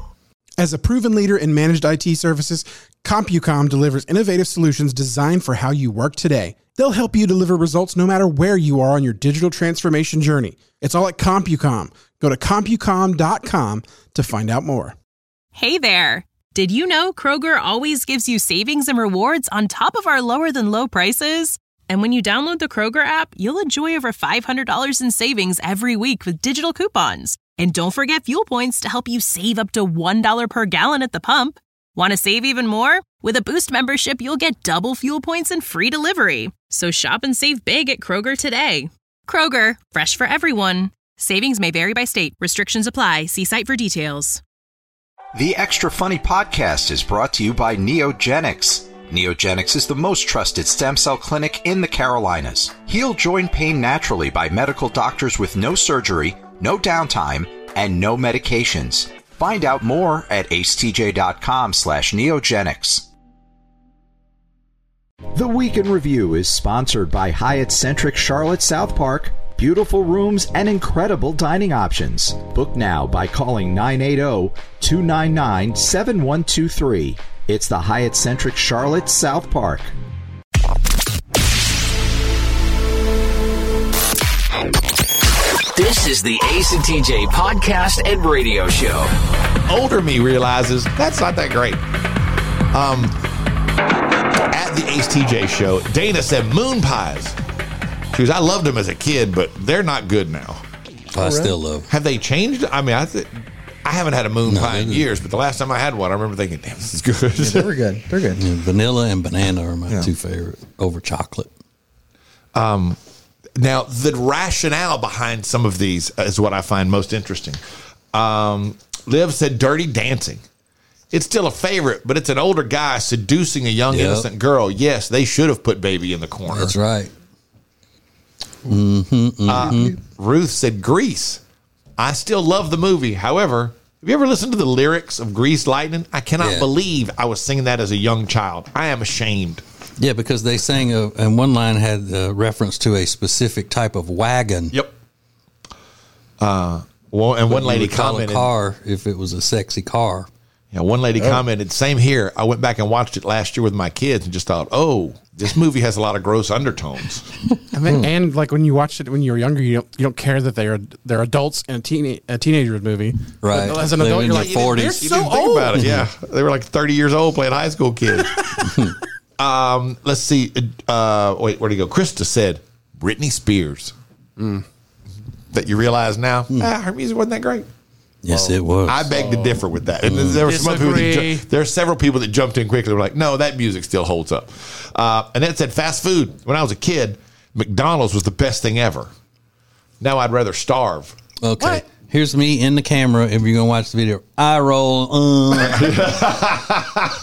As a proven leader in managed IT services, CompuCom delivers innovative solutions designed for how you work today. They'll help you deliver results no matter where you are on your digital transformation journey. It's all at CompuCom. Go to CompuCom.com to find out more. Hey there. Did you know Kroger always gives you savings and rewards on top of our lower than low prices? And when you download the Kroger app, you'll enjoy over $500 in savings every week with digital coupons. And don't forget fuel points to help you save up to $1 per gallon at the pump. Want to save even more? With a Boost membership, you'll get double fuel points and free delivery. So shop and save big at Kroger today. Kroger, fresh for everyone. Savings may vary by state. Restrictions apply. See site for details. The Extra Funny podcast is brought to you by Neogenics. Neogenics is the most trusted stem cell clinic in the Carolinas. Heal joint pain naturally by medical doctors with no surgery, no downtime, and no medications. Find out more at acetj.com/neogenics. The Week in Review is sponsored by Hyatt-centric Charlotte South Park. Beautiful rooms and incredible dining options. Book now by calling 980-299-7123. It's the Hyatt-centric Charlotte South Park. This is the Ace and TJ podcast and radio show. Older me realizes that's not that great. At the Ace TJ show, Dana said moon pies. She goes, I loved them as a kid, but they're not good now. I still love them. Have they changed? I mean, I haven't had a moon pie in years, but the last time I had one, I remember thinking, damn, this is good. Yeah, they were good. They're good. Yeah, vanilla and banana are my two favorite over chocolate. Now, the rationale behind some of these is what I find most interesting. Liv said Dirty Dancing. It's still a favorite, but it's an older guy seducing a young, innocent girl. Yes, they should have put Baby in the corner. That's right. Ruth said Grease. I still love the movie. However, have you ever listened to the lyrics of Grease Lightning? I cannot believe I was singing that as a young child. I am ashamed. Yeah, because they sang, and one line had reference to a specific type of wagon. Yep. Well, and one lady commented, a car if it was a sexy car. Yeah, one lady commented, same here. I went back and watched it last year with my kids and just thought, oh, this movie has a lot of gross undertones. I mean, and like when you watched it when you were younger, you don't care that they're adults in a teenager movie. Right. But as an adult, you're like, 40s. They're so old. About it. Yeah, they were like 30 years old playing high school kids. Let's see. Wait, where'd he go? Krista said Britney Spears. That you realize now, her music wasn't that great. Yes, it was. I beg to differ with that. And there were some people there are several people that jumped in quickly. Were like, no, that music still holds up. And then it said fast food. When I was a kid, McDonald's was the best thing ever. Now I'd rather starve. Okay. What? Here's me in the camera. If you're going to watch the video, I roll.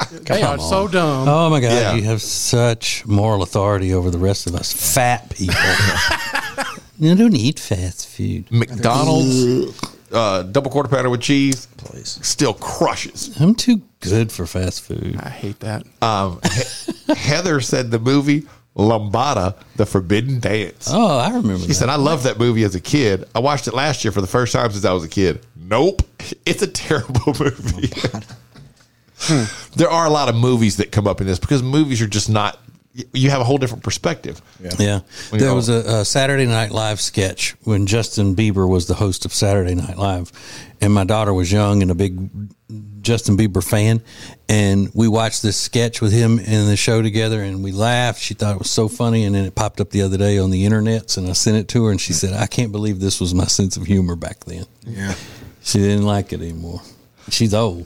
They are so dumb. Oh my God, Yeah. you have such moral authority over the rest of us fat people. You don't eat fast food. McDonald's double quarter pounder with cheese, still crushes. I'm too good for fast food. I hate that. Heather said the movie Lambada, The Forbidden Dance. Oh, I remember She that. said, I loved that movie as a kid. I watched it last year for the first time since I was a kid. Nope. It's a terrible movie. There are a lot of movies that come up in this because movies are just not, you have a whole different perspective. Yeah. When There you're- was a Saturday Night Live sketch when Justin Bieber was the host of Saturday Night Live. And my daughter was young and a big Justin Bieber fan. And we watched this sketch with him in the show together and we laughed. She thought it was so funny. And then it popped up the other day on the internets and I sent it to her and she said, I can't believe this was my sense of humor back then. Yeah. She didn't like it anymore. She's old.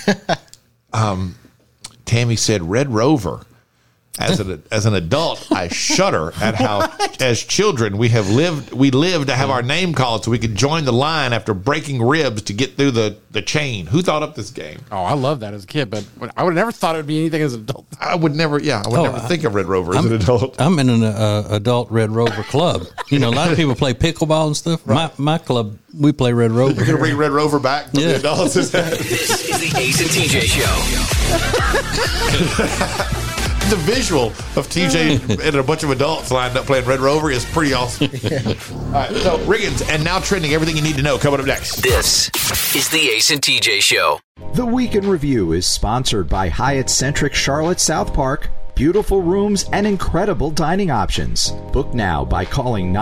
Tammy said Red Rover. As an adult, I shudder at how, as children, we lived to have our name called so we could join the line after breaking ribs to get through the chain. Who thought up this game? Oh, I loved that as a kid, but I would have never thought it would be anything as an adult. I would never think of Red Rover as an adult. I'm in an adult Red Rover club. You know, a lot of people play pickleball and stuff. Right. My club, we play Red Rover. We're going to bring Red Rover back for the adults. This is the Ace and TJ Show. The visual of TJ and a bunch of adults lined up playing Red Rover is pretty awesome. All right, so Riggins and Now Trending, everything you need to know coming up next. This is the Ace and TJ Show. The Week in Review is sponsored by Hyatt-centric Charlotte South Park. Beautiful rooms and incredible dining options. Book now by calling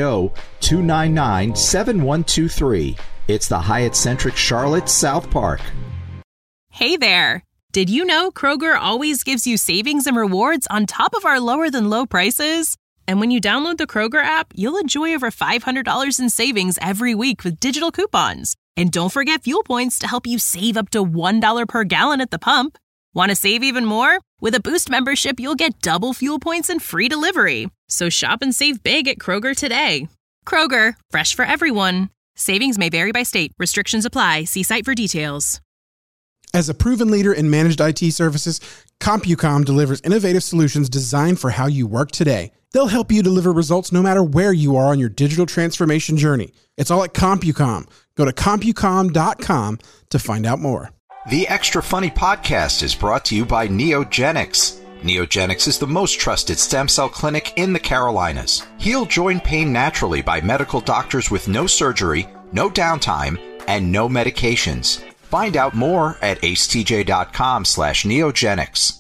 980-299-7123. It's the Hyatt-centric Charlotte South Park. Hey there. Did you know Kroger always gives you savings and rewards on top of our lower than low prices? And when you download the Kroger app, you'll enjoy over $500 in savings every week with digital coupons. And don't forget fuel points to help you save up to $1 per gallon at the pump. Want to save even more? With a Boost membership, you'll get double fuel points and free delivery. So shop and save big at Kroger today. Kroger, fresh for everyone. Savings may vary by state. Restrictions apply. See site for details. As a proven leader in managed IT services, CompuCom delivers innovative solutions designed for how you work today. They'll help you deliver results no matter where you are on your digital transformation journey. It's all at CompuCom. Go to CompuCom.com to find out more. The Extra Funny Podcast is brought to you by Neogenics. Neogenics is the most trusted stem cell clinic in the Carolinas. Heal joint pain naturally by medical doctors with no surgery, no downtime, and no medications. Find out more at acetj.com/neogenics.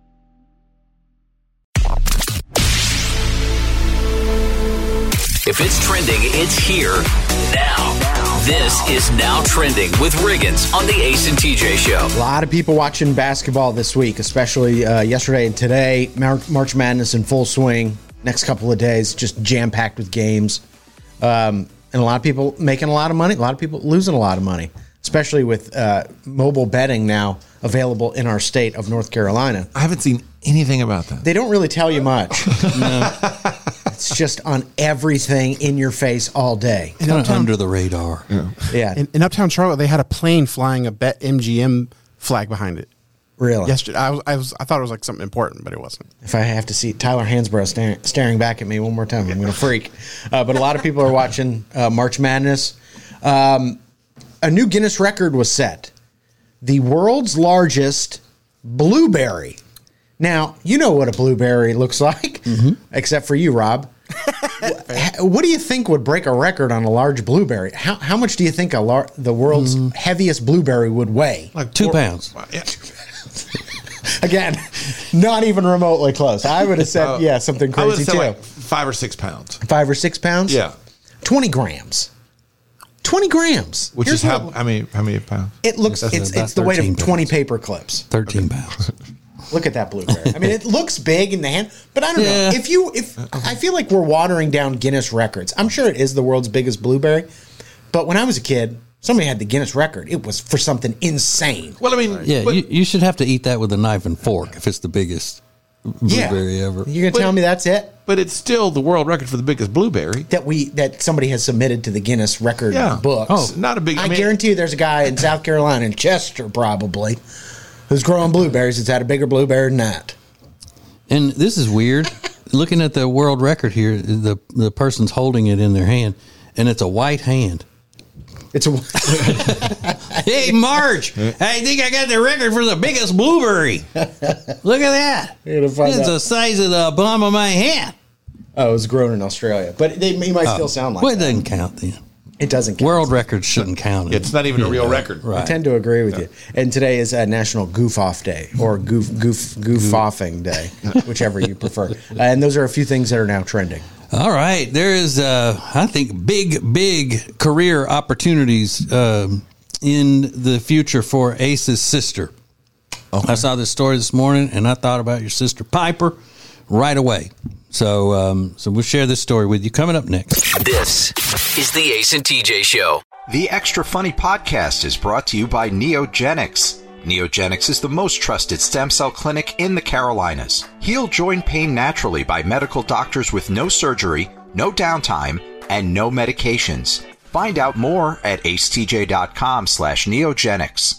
If it's trending, it's here now. This is Now Trending with Riggins on the Ace and TJ Show. A lot of people watching basketball this week, especially yesterday and today. March Madness in full swing. Next couple of days, just jam-packed with games. And a lot of people making a lot of money. A lot of people losing a lot of money, especially with mobile betting now available in our state of North Carolina. I haven't seen anything about that. They don't really tell you much. No. It's just on everything in your face all day. Kind of under the radar. Yeah. In Uptown Charlotte, they had a plane flying a BetMGM flag behind it. Really? Yesterday, I thought it was like something important, but it wasn't. If I have to see Tyler Hansbrough staring back at me one more time, I'm going to freak. But a lot of people are watching March Madness. A new Guinness record was set. The world's largest blueberry. Now, you know what a blueberry looks like, except for you, Rob. What do you think would break a record on a large blueberry? How much do you think the world's heaviest blueberry would weigh? Like 2 pounds. Again, not even remotely close. I would have said, something crazy I would have said too. like 5 or 6 pounds. 5 or 6 pounds? Yeah. 20 grams. 20 grams. Which Here's is how many pounds? It looks, it's the weight of 20 paper clips. 13 pounds. Look at that blueberry. I mean, it looks big in the hand, but I don't know. If I feel like we're watering down Guinness records. I'm sure it is the world's biggest blueberry, but when I was a kid, somebody had the Guinness record. It was for something insane. Well, I mean, you should have to eat that with a knife and fork if it's the biggest blueberry ever. You're gonna tell me that's it? But it's still the world record for the biggest blueberry that somebody has submitted to the Guinness record books. Oh, not a big. I guarantee you, there's a guy in South Carolina, in Chester, probably, who's growing blueberries. It's had a bigger blueberry than that. And this is weird. Looking at the world record here, the person's holding it in their hand, and it's a white hand. It's a Hey, Marge, I think I got the record for the biggest blueberry. Look at that. It's the size of the palm of my hand. Oh, it was grown in Australia. But he might still sound like that. Well, it doesn't count then. It doesn't count. World records shouldn't count. It's not even a real record. Right. I tend to agree with you. And today is National Goof Off Day, or Goof Offing Day, whichever you prefer. And those are a few things that are now trending. All right. There is, I think, big career opportunities in the future for Ace's sister. Okay. I saw this story this morning, and I thought about your sister Piper right away. So we'll share this story with you coming up next. This is the Ace and TJ Show. The Extra Funny podcast is brought to you by Neogenics. Neogenics is the most trusted stem cell clinic in the Carolinas. Heal joint pain naturally by medical doctors with no surgery, no downtime, and no medications. Find out more at acetj.com/neogenics.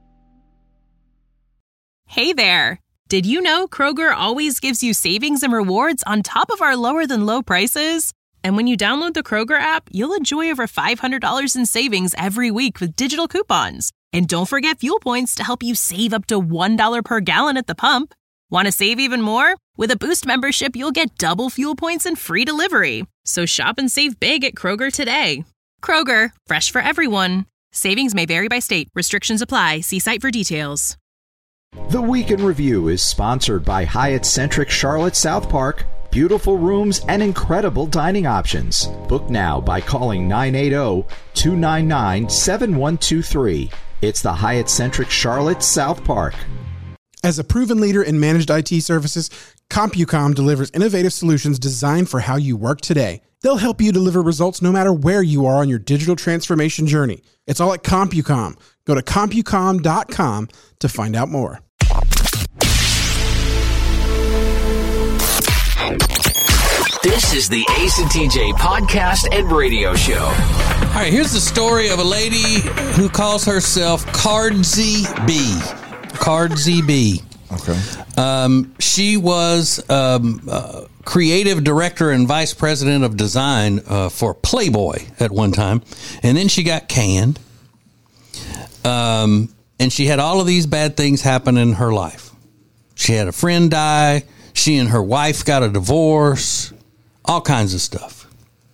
Hey there. Did you know Kroger always gives you savings and rewards on top of our lower than low prices? And when you download the Kroger app, you'll enjoy over $500 in savings every week with digital coupons. And don't forget fuel points to help you save up to $1 per gallon at the pump. Want to save even more? With a Boost membership, you'll get double fuel points and free delivery. So shop and save big at Kroger today. Kroger, fresh for everyone. Savings may vary by state. Restrictions apply. See site for details. The Week in Review is sponsored by Hyatt-centric Charlotte South Park. Beautiful rooms and incredible dining options. Book now by calling 980-299-7123. It's the Hyatt-centric Charlotte South Park. As a proven leader in managed IT services, CompuCom delivers innovative solutions designed for how you work today. They'll help you deliver results no matter where you are on your digital transformation journey. It's all at CompuCom. Go to CompuCom.com to find out more. This is the Ace and TJ podcast and radio show. All right, here's the story of a lady who calls herself Cardzy B. Cardzy B. Okay. She was creative director and vice president of design for Playboy at one time, and then she got canned. And she had all of these bad things happen in her life. She had a friend die. She and her wife got a divorce. All kinds of stuff.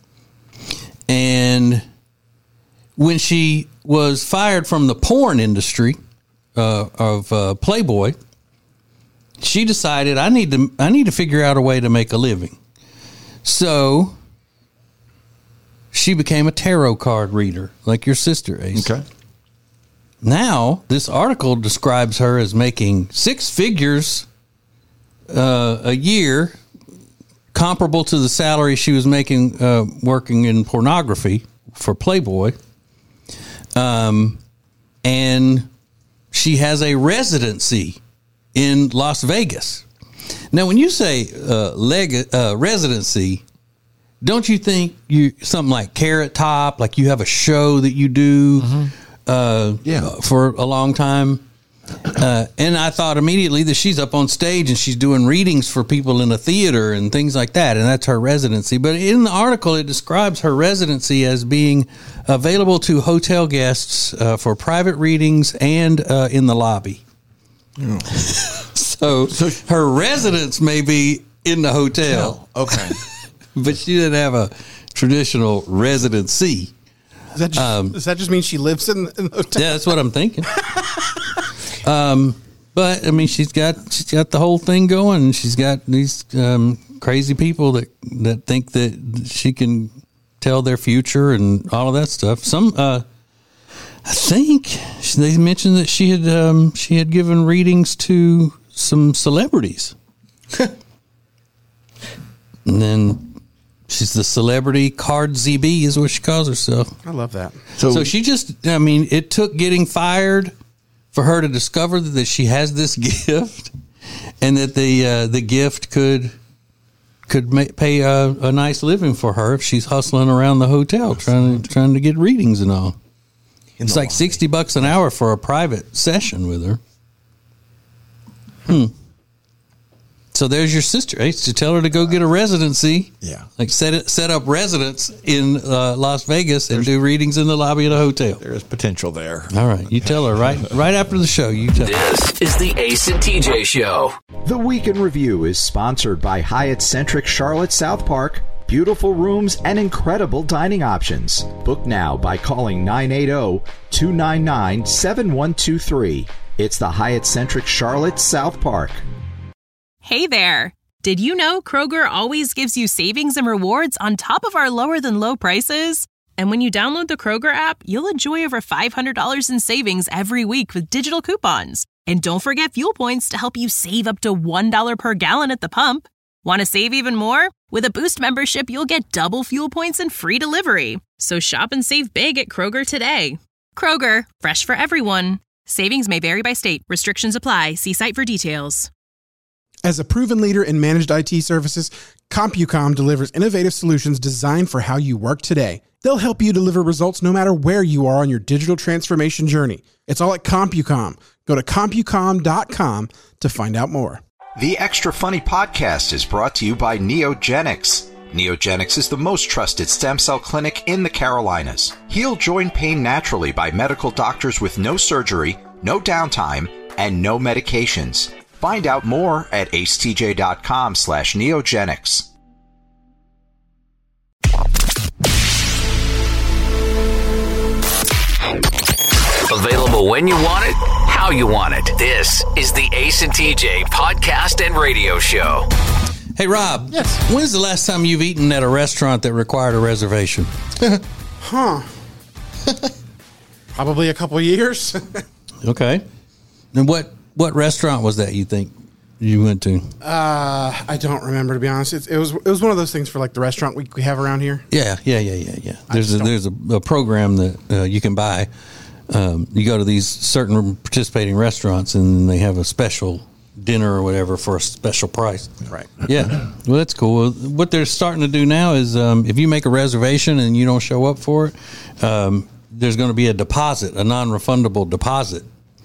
And when she was fired from the porn industry of Playboy, she decided, I need to figure out a way to make a living. So she became a tarot card reader, like your sister, Ace. Okay. Now, this article describes her as making six figures a year, comparable to the salary she was making working in pornography for Playboy. And she has a residency in Las Vegas. Now, when you say residency, don't you think something like Carrot Top, like you have a show that you do for a long time? And I thought immediately that she's up on stage and she's doing readings for people in a theater and things like that, and that's her residency. But in the article, it describes her residency as being available to hotel guests for private readings and in the lobby. Oh. So her residence may be in the hotel. Okay. But she didn't have a traditional residency. Does that just mean she lives in the hotel? Yeah, that's what I'm thinking. But I mean, she's got the whole thing going, and she's got these crazy people that think that she can tell their future and all of that stuff. I think they mentioned that she had given readings to some celebrities, and then she's the celebrity Cardzy B is what she calls herself. I love that. So she just, I mean, it took getting fired for her to discover that she has this gift, and that the gift could pay a nice living for her if she's hustling around the hotel trying to get readings and all. It's like $60 an hour for a private session with her. So there's your sister. Hey, so tell her to go get a residency. Yeah. Like set up residence in Las Vegas and do readings in the lobby of a hotel. There is potential there. All right. You tell her right after the show. You tell her. This is the Ace and TJ Show. The Week in Review is sponsored by Hyatt Centric Charlotte South Park. Beautiful rooms and incredible dining options. Book now by calling 980-299-7123. It's the Hyatt Centric Charlotte South Park. Hey there! Did you know Kroger always gives you savings and rewards on top of our lower than low prices? And when you download the Kroger app, you'll enjoy over $500 in savings every week with digital coupons. And don't forget fuel points to help you save up to $1 per gallon at the pump. Want to save even more? With a Boost membership, you'll get double fuel points and free delivery. So shop and save big at Kroger today. Kroger, fresh for everyone. Savings may vary by state. Restrictions apply. See site for details. As a proven leader in managed IT services, CompuCom delivers innovative solutions designed for how you work today. They'll help you deliver results no matter where you are on your digital transformation journey. It's all at CompuCom. Go to CompuCom.com to find out more. The Extra Funny Podcast is brought to you by Neogenics. Neogenics is the most trusted stem cell clinic in the Carolinas. Heal joint pain naturally by medical doctors with no surgery, no downtime, and no medications. Find out more at acetj.com/neogenics. Available when you want it, how you want it. This is the Ace and TJ podcast and radio show. Hey, Rob. Yes. When's the last time you've eaten at a restaurant that required a reservation? Probably a couple years. Okay. And what restaurant was that you think you went to? I don't remember, to be honest. It was one of those things for like the restaurant week we have around here. Yeah. There's a program that you can buy. You go to these certain participating restaurants and they have a special dinner or whatever for a special price. Right. Yeah. Well, that's cool. What they're starting to do now is if you make a reservation and you don't show up for it, there's going to be a deposit, a non-refundable deposit.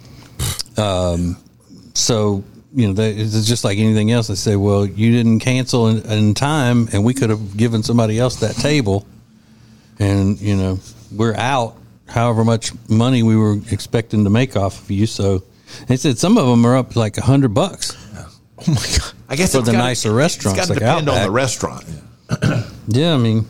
So, it's just like anything else. They say, well, you didn't cancel in time and we could have given somebody else that table and, we're out however much money we were expecting to make off of you. So they said some of them are up like $100. Oh my God. I guess for the nicer restaurants. It's got to depend on the restaurant. Yeah. I mean,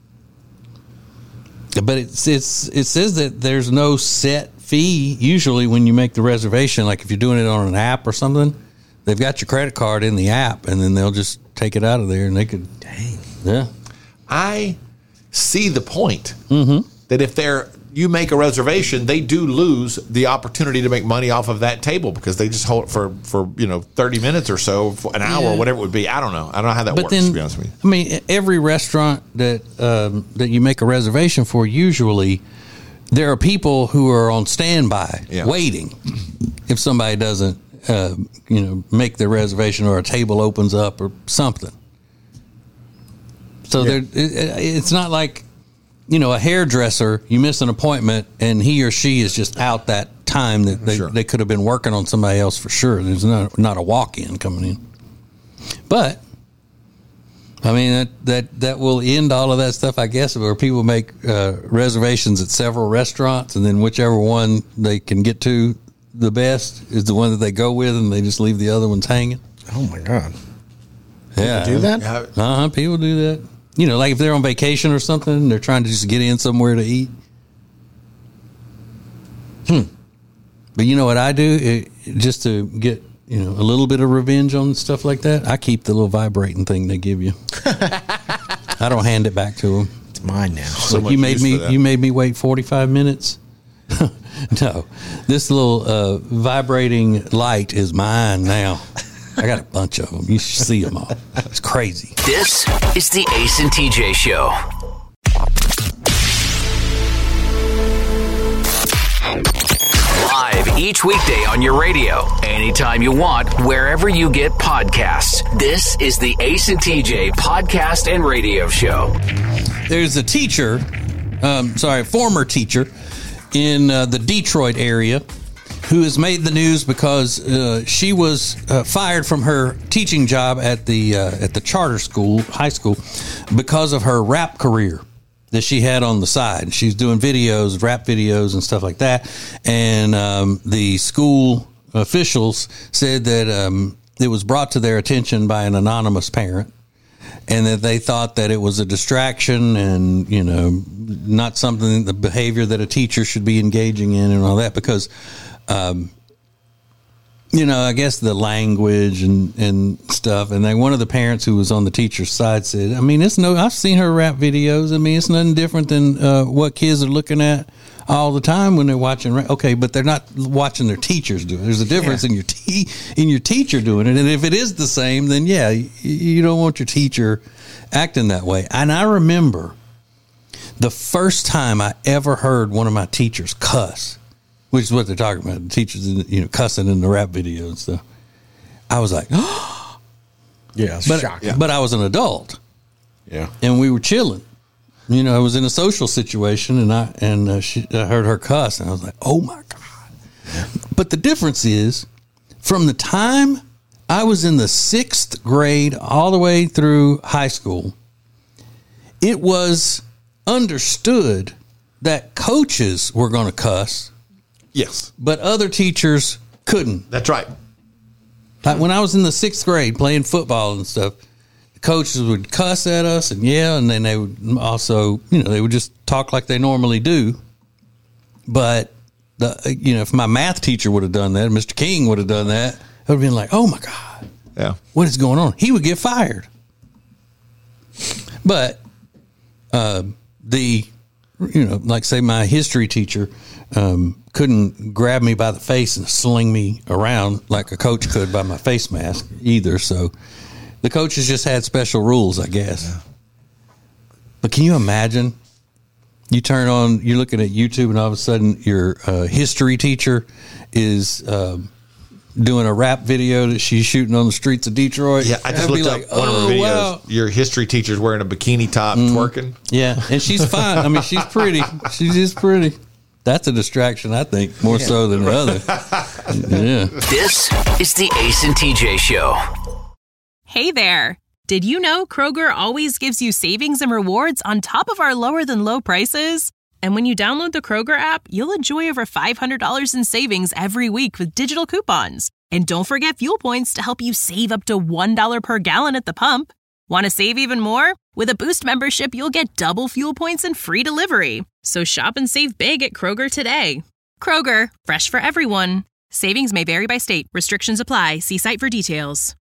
but it says that there's no set fee usually when you make the reservation. Like if you're doing it on an app or something, they've got your credit card in the app and then they'll just take it out of there and they could. Dang. Yeah. I see the point that if you make a reservation, they do lose the opportunity to make money off of that table because they just hold it for 30 minutes or so, for an hour, or whatever it would be. I don't know how that works, to be honest with you. I mean, every restaurant that you make a reservation for, usually there are people who are on standby waiting if somebody doesn't make their reservation or a table opens up or something. So it's not like, a hairdresser, you miss an appointment and he or she is just out that time that they could have been working on somebody else for sure. There's not a walk-in coming in. But, I mean, that will end all of that stuff, I guess, where people make reservations at several restaurants and then whichever one they can get to the best is the one that they go with and they just leave the other ones hanging. Oh, my God. Yeah. People do that? People do that. Like if they're on vacation or something, they're trying to just get in somewhere to eat. But you know what I do? Just to get, a little bit of revenge on stuff like that, I keep the little vibrating thing they give you. I don't hand it back to them. It's mine now. So you made me wait 45 minutes? No. This little vibrating light is mine now. I got a bunch of them. You should see them all. It's crazy. This is the Ace and TJ Show. Live each weekday on your radio, anytime you want, wherever you get podcasts. This is the Ace and TJ podcast and radio show. There's a teacher, former teacher in the Detroit area who has made the news because she was fired from her teaching job at the charter school, high school, because of her rap career that she had on the side. She's doing videos, rap videos and stuff like that. And the school officials said that it was brought to their attention by an anonymous parent, and that they thought that it was a distraction and, you know, not something, the behavior that a teacher should be engaging in and all that, because, you know, I guess the language and stuff. And then one of the parents who was on the teacher's side said, I mean, I've seen her rap videos. I mean, it's nothing different than what kids are looking at all the time when they're watching. Okay, but they're not watching their teachers do it. There's a difference in your teacher doing it. And if it is the same, then yeah, you don't want your teacher acting that way. And I remember the first time I ever heard one of my teachers cuss, which is what they're talking about, the teachers, you know, cussing in the rap video and stuff. I was like, oh, yeah, shocking. But I was an adult. Yeah, and we were chilling. You know, I was in a social situation, and I heard her cuss, and I was like, "Oh my God!" But the difference is, from the time I was in the 6th grade all the way through high school, it was understood that coaches were going to cuss. Yes, but other teachers couldn't. That's right. Like when I was in the 6th grade playing football and stuff, coaches would cuss at us and yell, and then they would also, you know, they would just talk like they normally do. But you know, if my math teacher would have done that, Mr. King would have done that, it would have been like, oh my God, yeah, what is going on? He would get fired. But you know, like say my history teacher couldn't grab me by the face and sling me around like a coach could by my face mask either. So the coaches just had special rules, I guess. Yeah. But can you imagine? You turn on, you're looking at YouTube, and all of a sudden your history teacher is doing a rap video that she's shooting on the streets of Detroit. Yeah, I just looked up one of her videos. Wow. Your history teacher's wearing a bikini top twerking. Yeah, and she's fine. I mean, she's pretty. She's just pretty. That's a distraction, I think, more so than the other. Yeah. This is the Ace and TJ Show. Hey there. Did you know Kroger always gives you savings and rewards on top of our lower than low prices? And when you download the Kroger app, you'll enjoy over $500 in savings every week with digital coupons. And don't forget fuel points to help you save up to $1 per gallon at the pump. Want to save even more? With a Boost membership, you'll get double fuel points and free delivery. So shop and save big at Kroger today. Kroger, fresh for everyone. Savings may vary by state. Restrictions apply. See site for details.